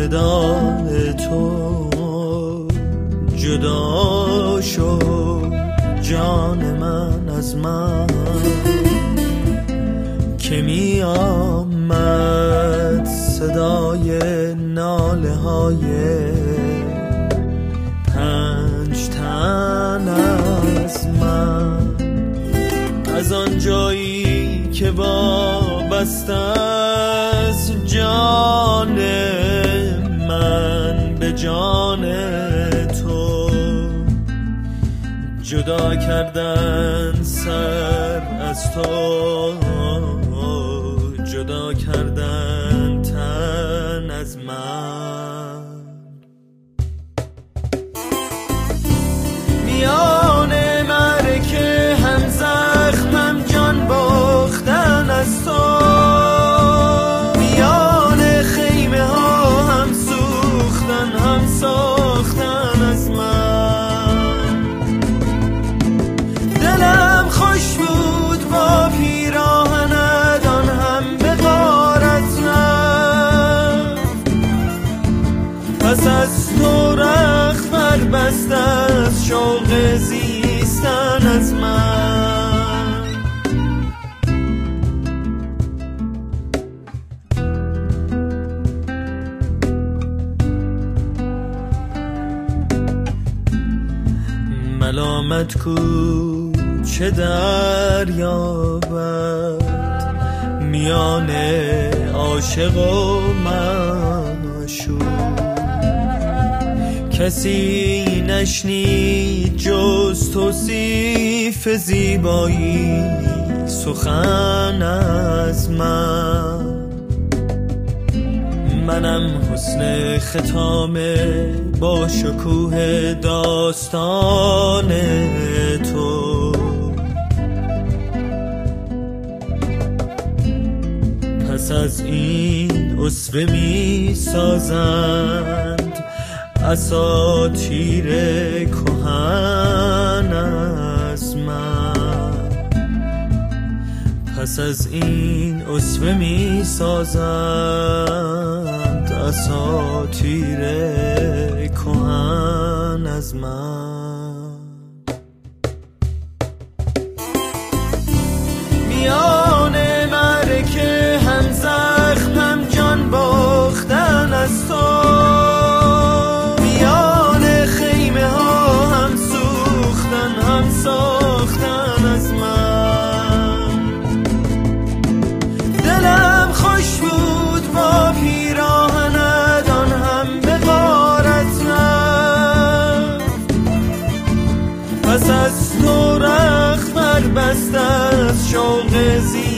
وداع تو جدا شد جان من از من، که می آمد صدای ناله های 5 تن از من، از آن جایی که وابسته است جان من به جان تو، جدا کردن سر از تو، جدا کردن تن از من. میان معرکه هم زخمم جان باختن از تو، میان خیمه ها هم سوختن هم ساختن از من. دلم خوش بود با پیراهنت آن هم به غارت رفت، پس از تو رخت بربسته از شوق زیستن از من. ملامت کو چه دریابد میان عاشق و معشوق، کسی نشنید جز توصیف زیبایی سخن از من. منم حسن ختام با شکوه داستان تو، پس از این اسوه می سازند اساطیر کهن از من، پس از این اسوه می سازند اساطیر کهن از من. میان معرکه هم زخمم جان باختن از تو، میان خیمه ها هم سوختن هم ساختن از من. دلم خوش بود با پیراهنت آن هم به غارت رفت، پس از تو رخت بربسته از شوق